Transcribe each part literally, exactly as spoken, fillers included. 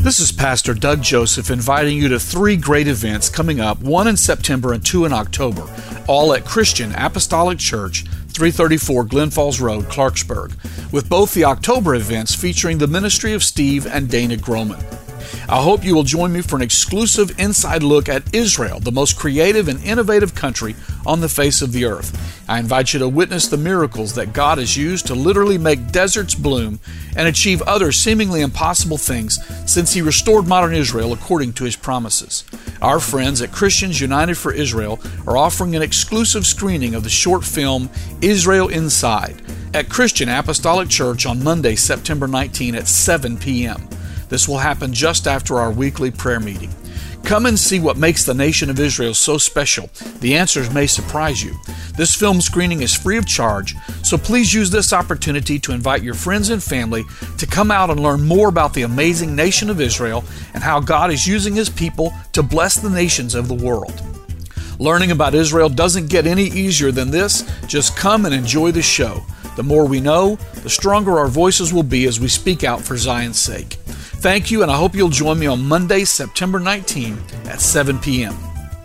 This is Pastor Doug Joseph inviting you to three great events coming up, one in September and two in October, all at Christian Apostolic Church, three thirty-four Glen Falls Road, Clarksburg, with both the October events featuring the ministry of Steve and Dana Groman. I hope you will join me for an exclusive inside look at Israel, the most creative and innovative country on the face of the earth. I invite you to witness the miracles that God has used to literally make deserts bloom and achieve other seemingly impossible things since He restored modern Israel according to His promises. Our friends at Christians United for Israel are offering an exclusive screening of the short film Israel Inside at Christian Apostolic Church on Monday, September nineteenth at seven p.m. This will happen just after our weekly prayer meeting. Come and see what makes the nation of Israel so special. The answers may surprise you. This film screening is free of charge, so please use this opportunity to invite your friends and family to come out and learn more about the amazing nation of Israel and how God is using His people to bless the nations of the world. Learning about Israel doesn't get any easier than this. Just come and enjoy the show. The more we know, the stronger our voices will be as we speak out for Zion's sake. Thank you, and I hope you'll join me on Monday, September nineteenth at seven p.m.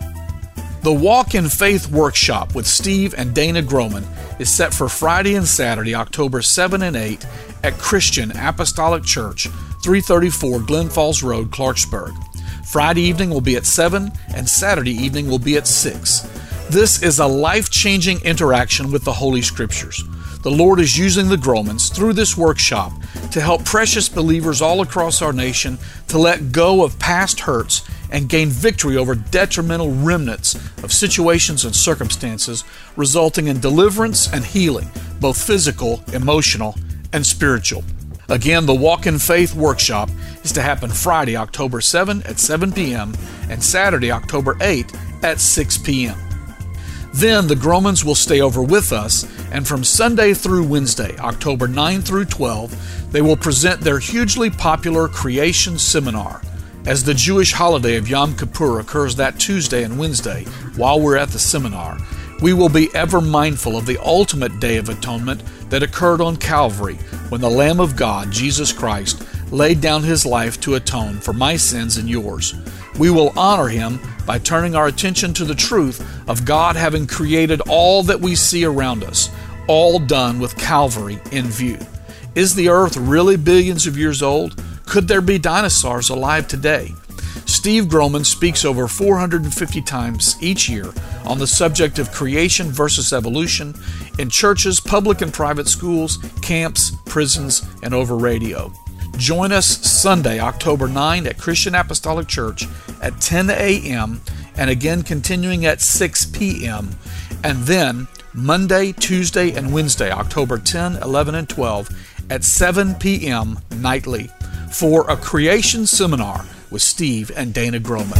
The Walk in Faith Workshop with Steve and Dana Groman is set for Friday and Saturday, October seventh and eighth at Christian Apostolic Church, three thirty-four Glen Falls Road, Clarksburg. Friday evening will be at seven, and Saturday evening will be at six. This is a life-changing interaction with the Holy Scriptures. The Lord is using the Gromans through this workshop to help precious believers all across our nation to let go of past hurts and gain victory over detrimental remnants of situations and circumstances, resulting in deliverance and healing, both physical, emotional, and spiritual. Again, the Walk in Faith Workshop is to happen Friday, October seventh at seven p.m. and Saturday, October eighth at six p.m. Then the Gromans will stay over with us, and from Sunday through Wednesday, October ninth through twelfth, they will present their hugely popular Creation Seminar. As the Jewish holiday of Yom Kippur occurs that Tuesday and Wednesday while we're at the seminar, we will be ever mindful of the ultimate Day of Atonement that occurred on Calvary when the Lamb of God, Jesus Christ, laid down His life to atone for my sins and yours. We will honor Him by turning our attention to the truth of God having created all that we see around us, all done with Calvary in view. Is the earth really billions of years old? Could there be dinosaurs alive today? Steve Groman speaks over four hundred fifty times each year on the subject of creation versus evolution in churches, public and private schools, camps, prisons, and over radio. Join us Sunday, October ninth at Christian Apostolic Church at ten a.m. and again continuing at six p.m. and then Monday, Tuesday, and Wednesday, October tenth, eleventh, and twelfth at seven p.m. nightly for a Creation Seminar with Steve and Dana Groman.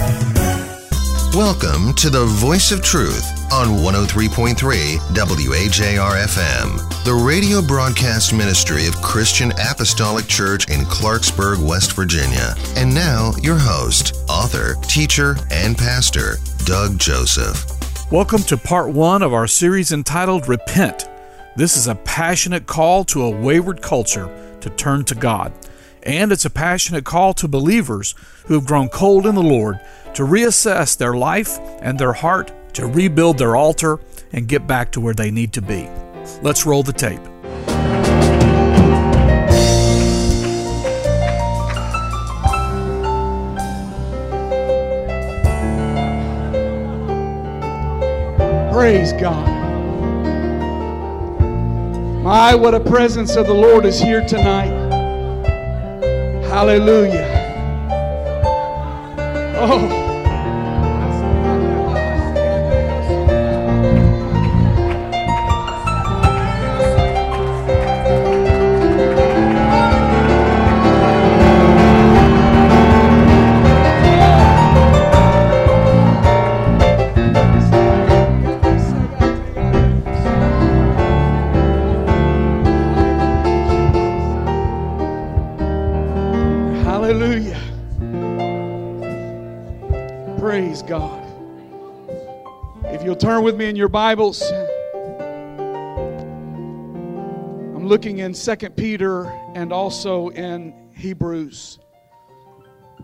Welcome to the Voice of Truth on one oh three point three W A J R F M, the radio broadcast ministry of Christian Apostolic Church in Clarksburg, West Virginia. And now, your host, author, teacher, and pastor, Doug Joseph. Welcome to part one of our series entitled Repent. This is a passionate call to a wayward culture to turn to God. And it's a passionate call to believers who have grown cold in the Lord to reassess their life and their heart, to rebuild their altar and get back to where they need to be. Let's roll the tape. Praise God. My, what a presence of the Lord is here tonight. Hallelujah. Oh. Hallelujah. Praise God. If you'll turn with me in your Bibles, I'm looking in Second Peter and also in Hebrews.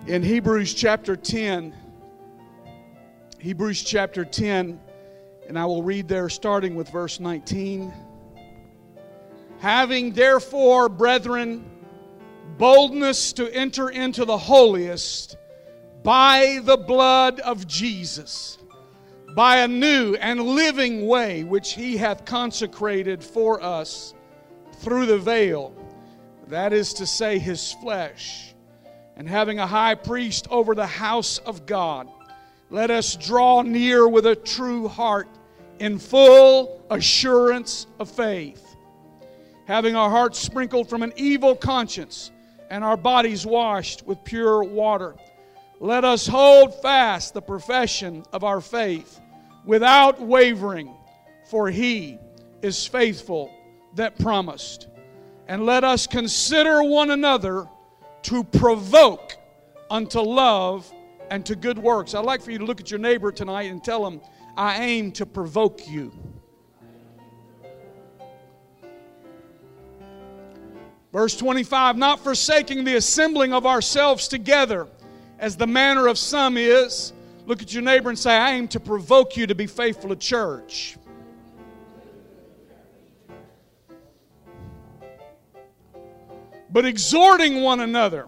In Hebrews chapter ten, Hebrews chapter ten, and I will read there starting with verse nineteen. Having therefore, brethren, boldness to enter into the holiest by the blood of Jesus, by a new and living way which He hath consecrated for us through the veil, that is to say, His flesh. And having a high priest over the house of God, let us draw near with a true heart in full assurance of faith, having our hearts sprinkled from an evil conscience and our bodies washed with pure water. Let us hold fast the profession of our faith without wavering, for He is faithful that promised. And let us consider one another to provoke unto love and to good works. I'd like for you to look at your neighbor tonight and tell him, I aim to provoke you. Verse twenty-five, not forsaking the assembling of ourselves together, as the manner of some is. Look at your neighbor and say, I aim to provoke you to be faithful to church. But exhorting one another,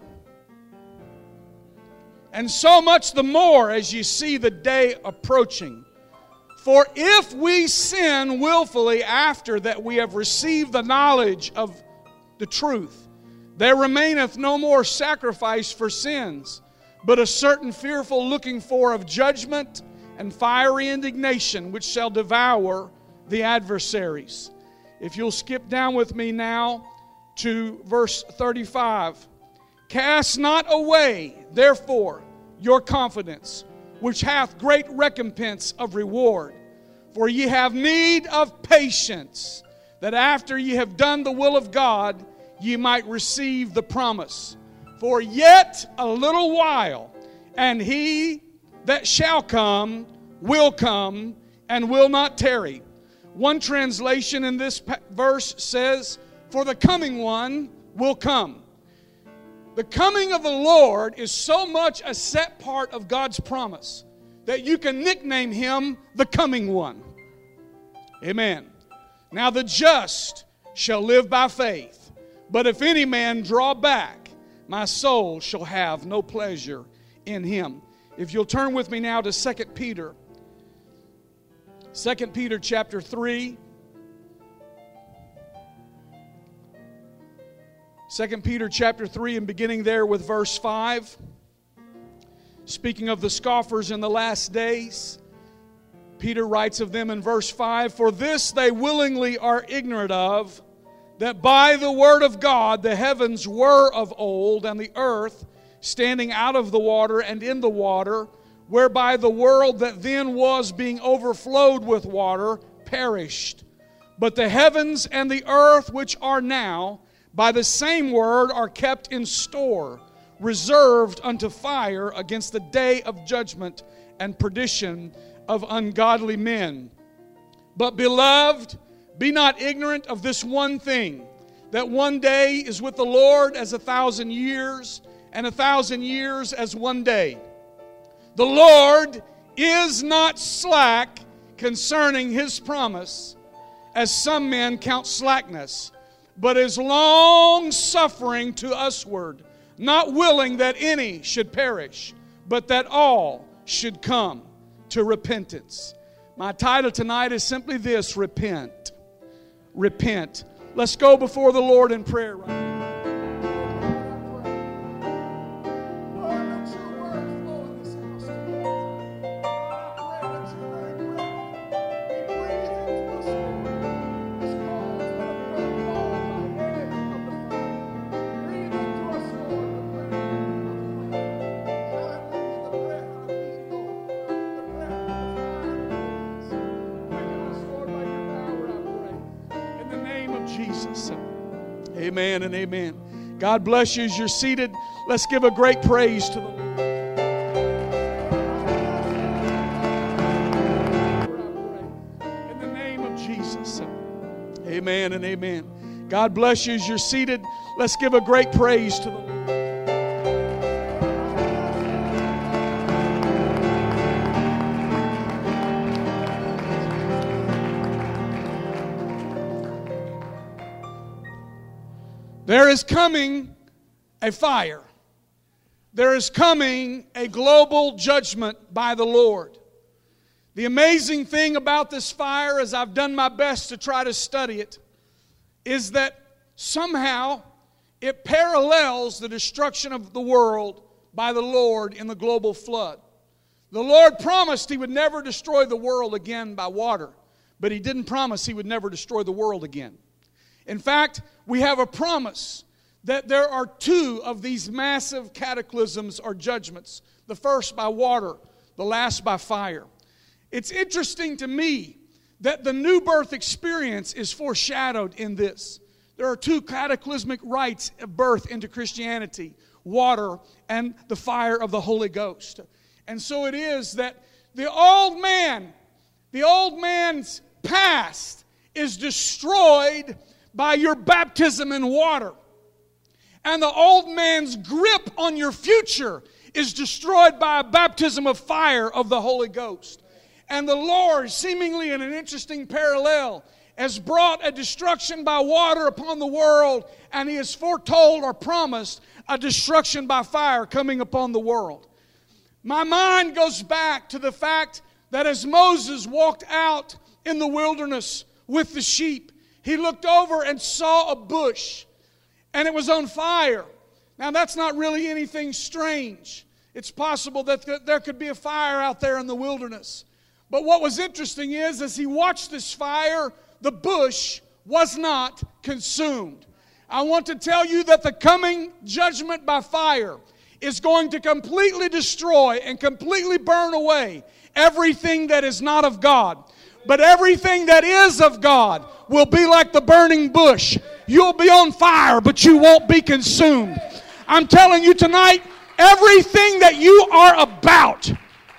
and so much the more as you see the day approaching. For if we sin willfully after that we have received the knowledge of the truth, there remaineth no more sacrifice for sins, but a certain fearful looking for of judgment and fiery indignation, which shall devour the adversaries. If you'll skip down with me now to verse thirty-five. Cast not away, therefore, your confidence, which hath great recompense of reward. For ye have need of patience, that after ye have done the will of God, ye might receive the promise. For yet a little while, and He that shall come will come, and will not tarry. One translation in this verse says, for the coming one will come. The coming of the Lord is so much a set part of God's promise that you can nickname Him the coming one. Amen. Now the just shall live by faith, but if any man draw back, my soul shall have no pleasure in him. If you'll turn with me now to Second Peter. Second Peter chapter three. Second Peter chapter three, and beginning there with verse five. Speaking of the scoffers in the last days, Peter writes of them in verse five, for this they willingly are ignorant of, that by the word of God the heavens were of old, and the earth standing out of the water and in the water, whereby the world that then was being overflowed with water perished. But the heavens and the earth which are now, by the same word are kept in store, reserved unto fire against the day of judgment and perdition of ungodly men. But beloved, be not ignorant of this one thing, that one day is with the Lord as a thousand years, and a thousand years as one day. The Lord is not slack concerning His promise, as some men count slackness, but is long-suffering to usward, not willing that any should perish, but that all should come to repentance. My title tonight is simply this: Repent. Repent. Let's go before the Lord in prayer right now. Amen and amen. God bless you as you're seated. Let's give a great praise to the Lord. In the name of Jesus. Amen and amen. God bless you as you're seated. Let's give a great praise to the Lord. There is coming a fire. There is coming a global judgment by the Lord. The amazing thing about this fire, as I've done my best to try to study it, is that somehow it parallels the destruction of the world by the Lord in the global flood. The Lord promised He would never destroy the world again by water, but He didn't promise He would never destroy the world again. In fact, we have a promise that there are two of these massive cataclysms or judgments. The first by water, the last by fire. It's interesting to me that the new birth experience is foreshadowed in this. There are two cataclysmic rites of birth into Christianity, water and the fire of the Holy Ghost. And so it is that the old man, the old man's past is destroyed by your baptism in water. And the old man's grip on your future is destroyed by a baptism of fire of the Holy Ghost. And the Lord, seemingly in an interesting parallel, has brought a destruction by water upon the world, and He has foretold or promised a destruction by fire coming upon the world. My mind goes back to the fact that as Moses walked out in the wilderness with the sheep, he looked over and saw a bush, and it was on fire. Now, that's not really anything strange. It's possible that there could be a fire out there in the wilderness. But what was interesting is, as he watched this fire, the bush was not consumed. I want to tell you that the coming judgment by fire is going to completely destroy and completely burn away everything that is not of God. But everything that is of God will be like the burning bush. You'll be on fire, but you won't be consumed. I'm telling you tonight, everything that you are about,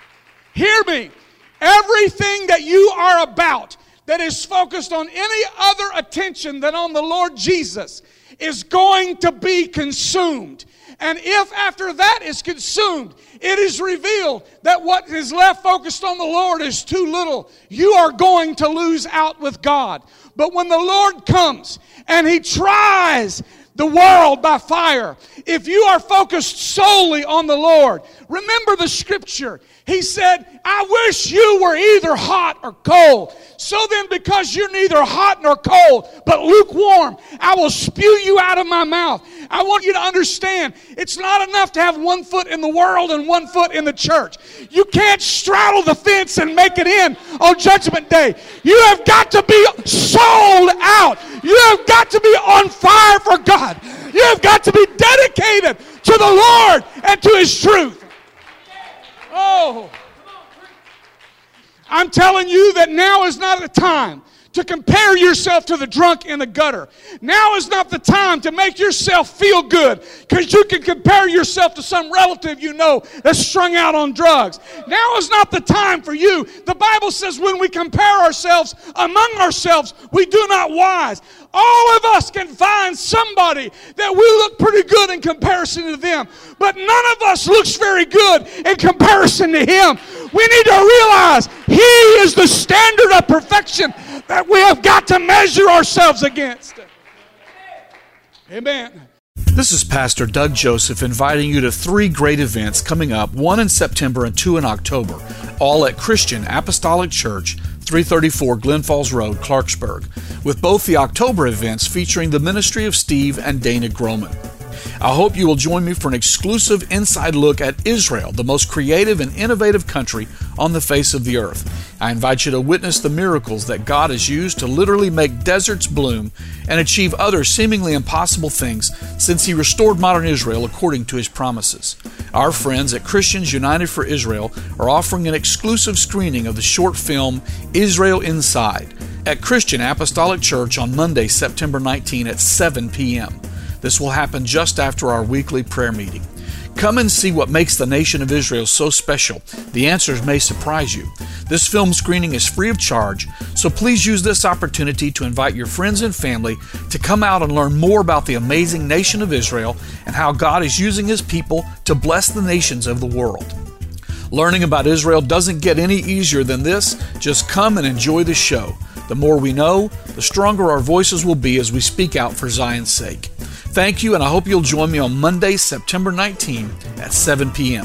hear me, everything that you are about that is focused on any other attention than on the Lord Jesus is going to be consumed. And if after that is consumed, it is revealed that what is left focused on the Lord is too little, you are going to lose out with God. But when the Lord comes and He tries the world by fire, if you are focused solely on the Lord, remember the scripture. He said, I wish you were either hot or cold. So then, because you're neither hot nor cold, but lukewarm, I will spew you out of my mouth. I want you to understand, it's not enough to have one foot in the world and one foot in the church. You can't straddle the fence and make it in on Judgment Day. You have got to be sold out. You have got to be on fire for God. You have got to be dedicated to the Lord and to His truth. Oh, I'm telling you that now is not the time to compare yourself to the drunk in the gutter. Now is not the time to make yourself feel good because you can compare yourself to some relative you know that's strung out on drugs. Now is not the time for you. The Bible says when we compare ourselves among ourselves, we do not wise. All of us can find somebody that we look pretty good in comparison to them, but none of us looks very good in comparison to Him. We need to realize He is the standard of perfection that we have got to measure ourselves against. Amen. This is Pastor Doug Joseph inviting you to three great events coming up, one in September and two in October, all at Christian Apostolic Church, three thirty-four Glen Falls Road, Clarksburg, with both the October events featuring the ministry of Steve and Dana Groman. I hope you will join me for an exclusive inside look at Israel, the most creative and innovative country on the face of the earth. I invite you to witness the miracles that God has used to literally make deserts bloom and achieve other seemingly impossible things since He restored modern Israel according to His promises. Our friends at Christians United for Israel are offering an exclusive screening of the short film Israel Inside at Christian Apostolic Church on Monday, September nineteenth at seven p.m. This will happen just after our weekly prayer meeting. Come and see what makes the nation of Israel so special. The answers may surprise you. This film screening is free of charge, so please use this opportunity to invite your friends and family to come out and learn more about the amazing nation of Israel and how God is using His people to bless the nations of the world. Learning about Israel doesn't get any easier than this. Just come and enjoy the show. The more we know, the stronger our voices will be as we speak out for Zion's sake. Thank you, and I hope you'll join me on Monday, September nineteenth at seven p.m.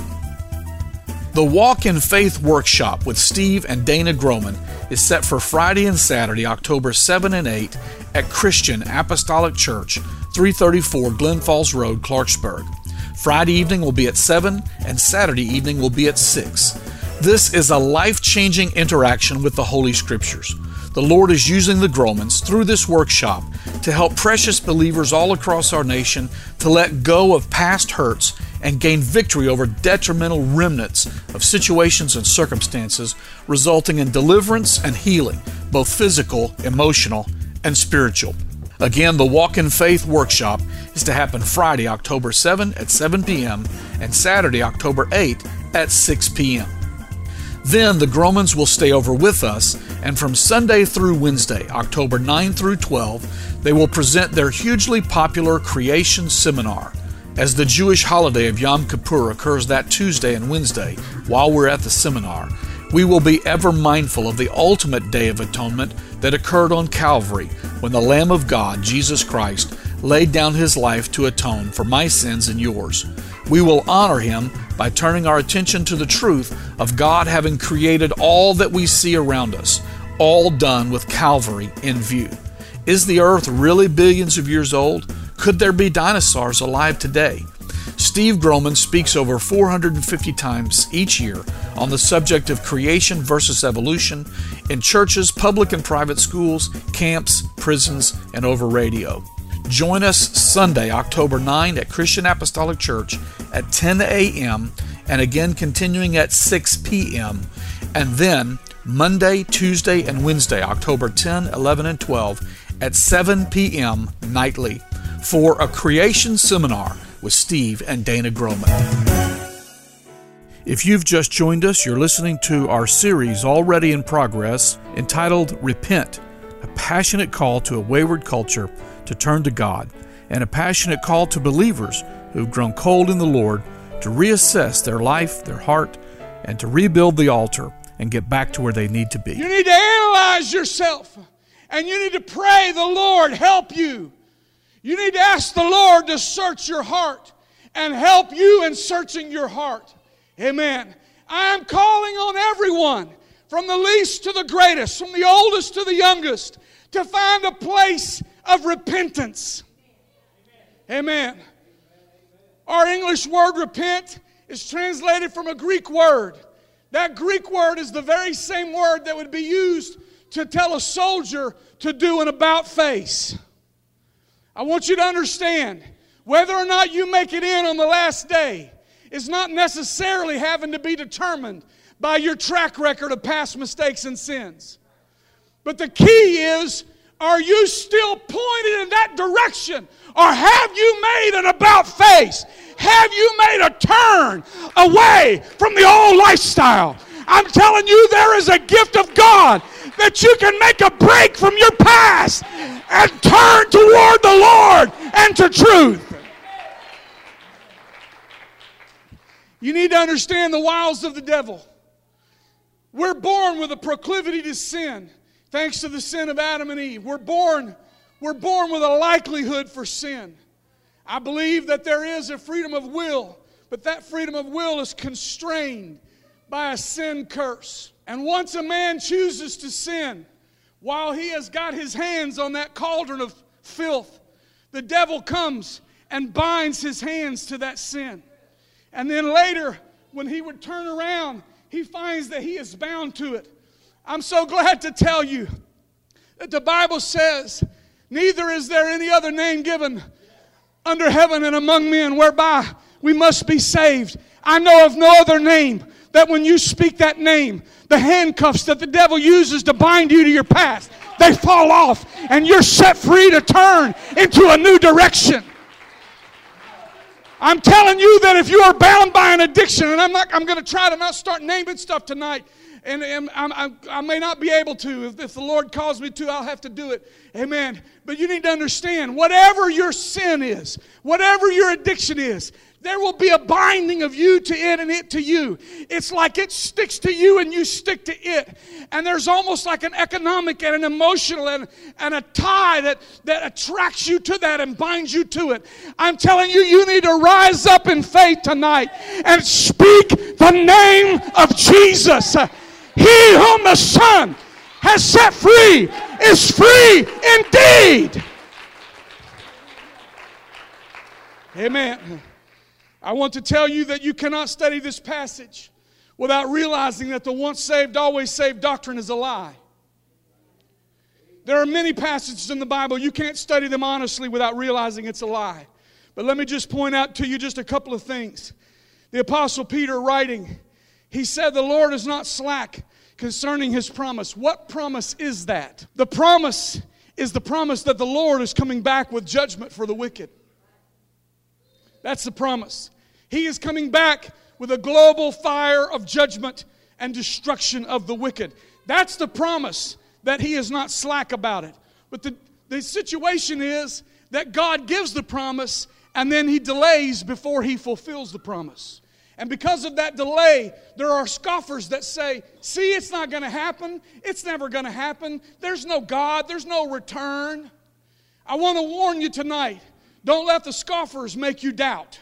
The Walk in Faith Workshop with Steve and Dana Groman is set for Friday and Saturday, October seventh and eighth at Christian Apostolic Church, three thirty-four Glen Falls Road, Clarksburg. Friday evening will be at seven and Saturday evening will be at six. This is a life-changing interaction with the Holy Scriptures. The Lord is using the Gromans through this workshop to help precious believers all across our nation to let go of past hurts and gain victory over detrimental remnants of situations and circumstances, resulting in deliverance and healing, both physical, emotional, and spiritual. Again, the Walk in Faith Workshop is to happen Friday, October seventh at seven p.m. and Saturday, October eighth at six p.m. Then the Gromans will stay over with us, and from Sunday through Wednesday, October ninth through twelfth, they will present their hugely popular Creation Seminar. As the Jewish holiday of Yom Kippur occurs that Tuesday and Wednesday while we're at the seminar, we will be ever mindful of the ultimate Day of Atonement that occurred on Calvary when the Lamb of God, Jesus Christ, laid down His life to atone for my sins and yours. We will honor Him by turning our attention to the truth of God having created all that we see around us, all done with Calvary in view. Is the earth really billions of years old? Could there be dinosaurs alive today? Steve Groman speaks over four hundred fifty times each year on the subject of creation versus evolution in churches, public and private schools, camps, prisons, and over radio. Join us Sunday, October ninth at Christian Apostolic Church at ten a.m. and again continuing at six p.m. and then Monday, Tuesday, and Wednesday, October tenth, eleventh, and twelfth at seven p.m. nightly for a creation seminar with Steve and Dana Groman. If you've just joined us, you're listening to our series already in progress entitled Repent, a passionate call to a wayward culture to turn to God, and a passionate call to believers who've grown cold in the Lord to reassess their life, their heart, and to rebuild the altar and get back to where they need to be. You need to analyze yourself, and you need to pray the Lord help you. You need to ask the Lord to search your heart and help you in searching your heart. Amen. I am calling on everyone, from the least to the greatest, from the oldest to the youngest, to find a place of repentance. Amen. Our English word repent is translated from a Greek word. That Greek word is the very same word that would be used to tell a soldier to do an about face. I want you to understand, whether or not you make it in on the last day is not necessarily having to be determined by your track record of past mistakes and sins. But the key is, are you still pointed in that direction? Or have you made an about face? Have you made a turn away from the old lifestyle? I'm telling you, there is a gift of God that you can make a break from your past and turn toward the Lord and to truth. You need to understand the wiles of the devil. We're born with a proclivity to sin, thanks to the sin of Adam and Eve. We're born, we're born with a likelihood for sin. I believe that there is a freedom of will, but that freedom of will is constrained by a sin curse. And once a man chooses to sin, while he has got his hands on that cauldron of filth, the devil comes and binds his hands to that sin. And then later, when he would turn around, he finds that he is bound to it. I'm so glad to tell you that the Bible says, neither is there any other name given under heaven and among men whereby we must be saved. I know of no other name that when you speak that name, the handcuffs that the devil uses to bind you to your past, they fall off and you're set free to turn into a new direction. I'm telling you that if you are bound by an addiction, and I'm not, I'm going to try to not start naming stuff tonight, and, and I'm, I'm, I may not be able to. If, if the Lord calls me to, I'll have to do it. Amen. But you need to understand, whatever your sin is, whatever your addiction is, There will be a binding of you to it and it to you. It's like it sticks to you and you stick to it. And there's almost like an economic and an emotional and, and a tie that, that attracts you to that and binds you to it. I'm telling you, you need to rise up in faith tonight and speak the name of Jesus. He whom the Son has set free is free indeed. Amen. I want to tell you that you cannot study this passage without realizing that the once saved, always saved doctrine is a lie. There are many passages in the Bible, you can't study them honestly without realizing it's a lie. But let me just point out to you just a couple of things. The Apostle Peter writing, he said the Lord is not slack concerning His promise. What promise is that? The promise is the promise that the Lord is coming back with judgment for the wicked. That's the promise. He is coming back with a global fire of judgment and destruction of the wicked. That's the promise, that He is not slack about it. But the, the situation is that God gives the promise and then He delays before He fulfills the promise. And because of that delay, there are scoffers that say, see, it's not going to happen. It's never going to happen. There's no God. There's no return. I want to warn you tonight. Don't let the scoffers make you doubt.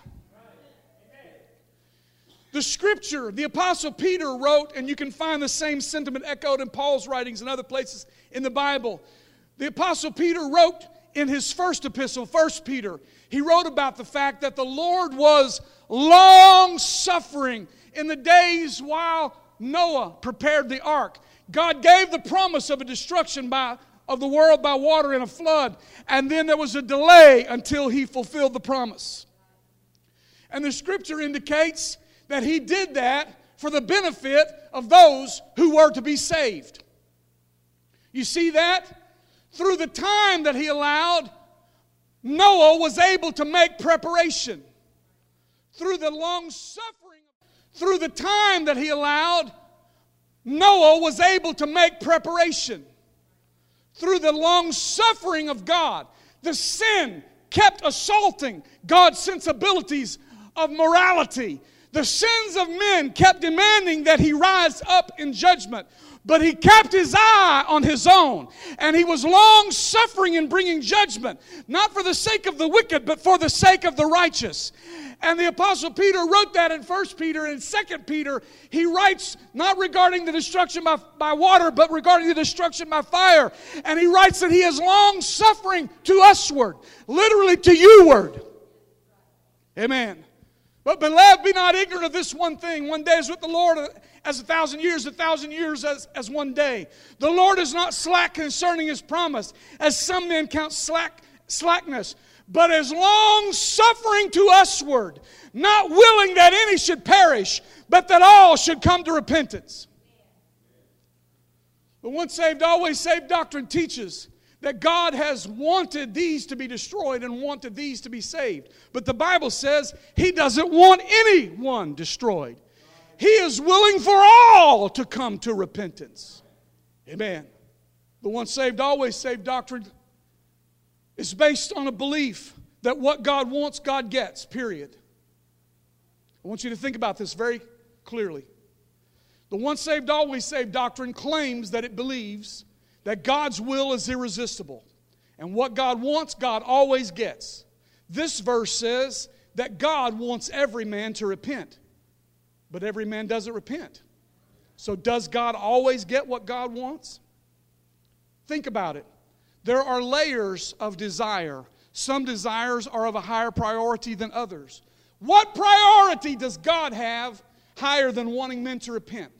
The Scripture, the Apostle Peter wrote, and you can find the same sentiment echoed in Paul's writings and other places in the Bible. The Apostle Peter wrote in his first epistle, First Peter, he wrote about the fact that the Lord was long-suffering in the days while Noah prepared the ark. God gave the promise of a destruction by of the world by water in a flood, and then there was a delay until He fulfilled the promise. And the Scripture indicates that He did that for the benefit of those who were to be saved. You see that? Through the time that He allowed, Noah was able to make preparation. Through the long suffering, through the time that He allowed, Noah was able to make preparation. Through the long suffering of God, the sin kept assaulting God's sensibilities of morality. The sins of men kept demanding that He rise up in judgment. But He kept His eye on His own. And He was long suffering in bringing judgment. Not for the sake of the wicked, but for the sake of the righteous. And the Apostle Peter wrote that in First Peter. And in Second Peter, he writes not regarding the destruction by, by water, but regarding the destruction by fire. And he writes that He is long suffering to usward. Literally to you-ward. Amen. But beloved, be not ignorant of this one thing. One day is with the Lord as a thousand years, a thousand years as, as one day. The Lord is not slack concerning His promise, as some men count slack slackness, but is long suffering to usward, not willing that any should perish, but that all should come to repentance. The once saved, always saved doctrine teaches that God has wanted these to be destroyed and wanted these to be saved. But the Bible says He doesn't want anyone destroyed. He is willing for all to come to repentance. Amen. The once saved, always saved doctrine is based on a belief that what God wants, God gets, period. I want you to think about this very clearly. The once saved, always saved doctrine claims that it believes that God's will is irresistible. And what God wants, God always gets. This verse says that God wants every man to repent. But every man doesn't repent. So does God always get what God wants? Think about it. There are layers of desire. Some desires are of a higher priority than others. What priority does God have higher than wanting men to repent?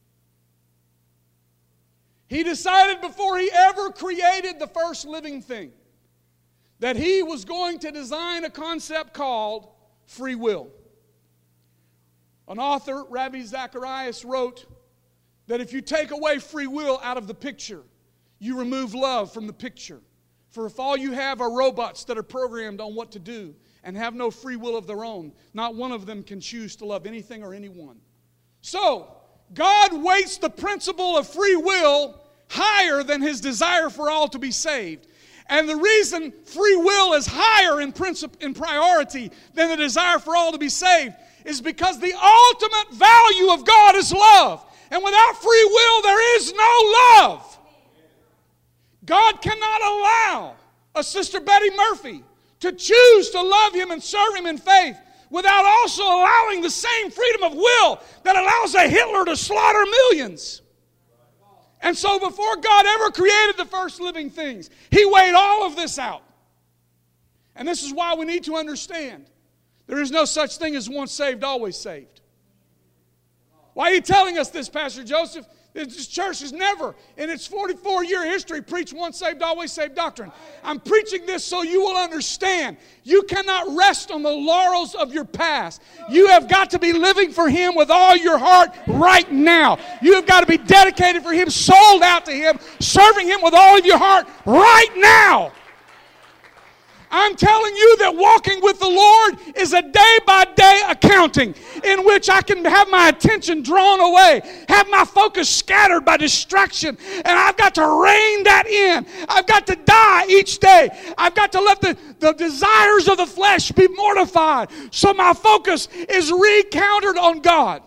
He decided before He ever created the first living thing that He was going to design a concept called free will. An author, Ravi Zacharias, wrote that if you take away free will out of the picture, you remove love from the picture. For if all you have are robots that are programmed on what to do and have no free will of their own, not one of them can choose to love anything or anyone. So, God weights the principle of free will higher than His desire for all to be saved. And the reason free will is higher in principle, in priority than the desire for all to be saved is because the ultimate value of God is love. And without free will, there is no love. God cannot allow a Sister Betty Murphy to choose to love Him and serve Him in faith without also allowing the same freedom of will that allows a Hitler to slaughter millions. And so before God ever created the first living things, He weighed all of this out. And this is why we need to understand there is no such thing as once saved, always saved. Why are you telling us this, Pastor Joseph? This church has never, in its forty-four year history, preached once saved, always saved doctrine. I'm preaching this so you will understand. You cannot rest on the laurels of your past. You have got to be living for Him with all your heart right now. You have got to be dedicated for Him, sold out to Him, serving Him with all of your heart right now. I'm telling you that walking with the Lord is a day-by-day accounting in which I can have my attention drawn away, have my focus scattered by distraction, and I've got to rein that in. I've got to die each day. I've got to let the, the desires of the flesh be mortified so my focus is recountered on God.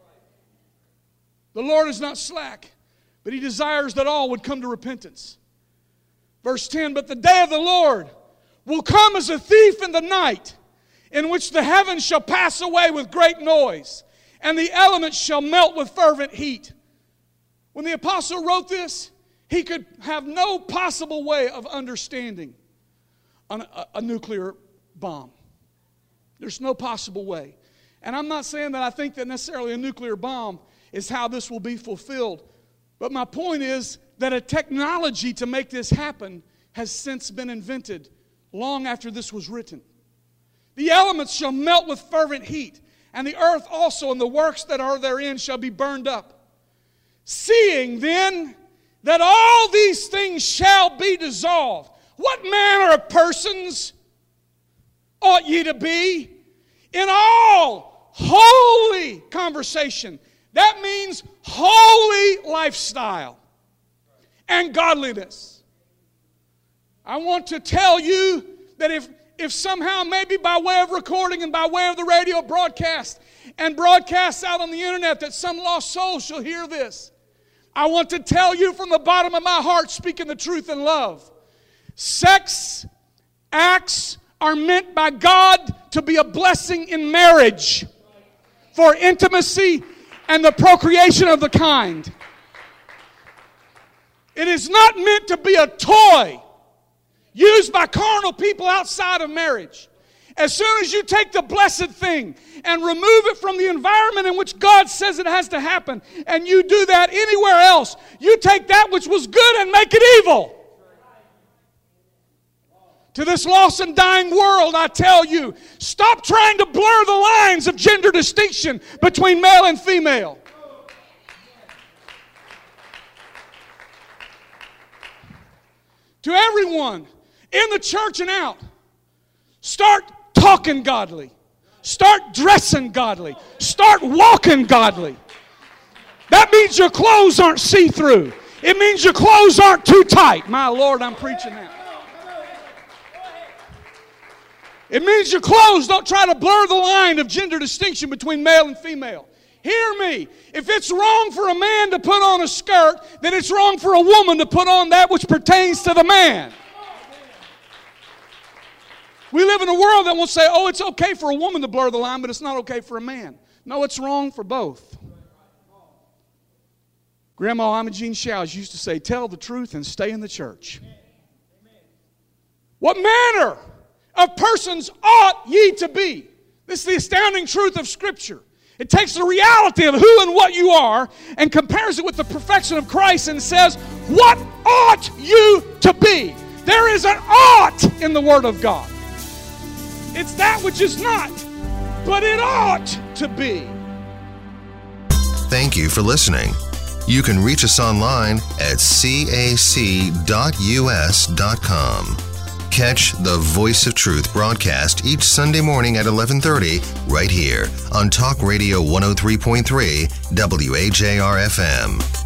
The Lord is not slack, but He desires that all would come to repentance. Verse ten, but the day of the Lord will come as a thief in the night, in which the heavens shall pass away with great noise, and the elements shall melt with fervent heat. When the apostle wrote this, he could have no possible way of understanding a, a, a nuclear bomb. There's no possible way. And I'm not saying that I think that necessarily a nuclear bomb is how this will be fulfilled. But my point is that a technology to make this happen has since been invented long after this was written. The elements shall melt with fervent heat, and the earth also and the works that are therein shall be burned up. Seeing then that all these things shall be dissolved, what manner of persons ought ye to be in all holy conversation? That means holy lifestyle and godliness. I want to tell you that if, if somehow, maybe by way of recording and by way of the radio broadcast and broadcast out on the internet, that some lost soul shall hear this, I want to tell you from the bottom of my heart, speaking the truth in love, sex acts are meant by God to be a blessing in marriage for intimacy and the procreation of the kind. It is not meant to be a toy used by carnal people outside of marriage. As soon as you take the blessed thing and remove it from the environment in which God says it has to happen, and you do that anywhere else, you take that which was good and make it evil. To this lost and dying world, I tell you, stop trying to blur the lines of gender distinction between male and female. To everyone in the church and out, start talking godly. Start dressing godly. Start walking godly. That means your clothes aren't see-through. It means your clothes aren't too tight. My Lord, I'm preaching now. It means your clothes don't try to blur the line of gender distinction between male and female. Hear me. If it's wrong for a man to put on a skirt, then it's wrong for a woman to put on that which pertains to the man. We live in a world that will say, oh, it's okay for a woman to blur the line, but it's not okay for a man. No, it's wrong for both. Grandma Imogene Showers used to say, tell the truth and stay in the church. What manner of persons ought ye to be? This is the astounding truth of Scripture. It takes the reality of who and what you are and compares it with the perfection of Christ and says, what ought you to be? There is an ought in the Word of God. It's that which is not, but it ought to be. Thank you for listening. You can reach us online at c a c dot u s dot com. Catch the Voice of Truth broadcast each Sunday morning at eleven thirty right here on Talk Radio one oh three point three W A J R F M.